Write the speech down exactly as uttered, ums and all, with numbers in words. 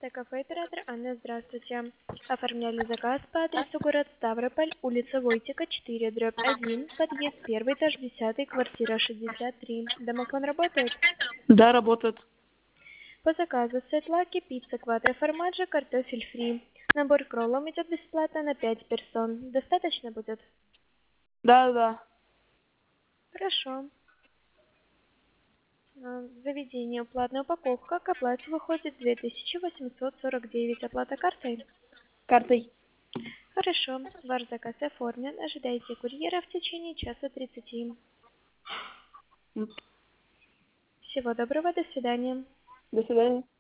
пятнадцатое кафе оператор Анна, здравствуйте. Оформляли заказ по адресу город Ставрополь, улица Войтека, четыре, дробь один, подъезд первый, этаж десятый, квартира шестьдесят три. Домофон работает? Да, работает. По заказу сет лаки, пицца, квадро формаджо, картофель фри. Набор к роллам идет бесплатно на пять персон. Достаточно будет? Да, да. Хорошо. А, Заведение, платная упаковка, к оплате выходит две тысячи восемьсот сорок девять. Оплата картой? Картой. Хорошо, ваш заказ оформлен. Ожидайте курьера в течение часа тридцати. М. Всего доброго, до свидания. До свидания.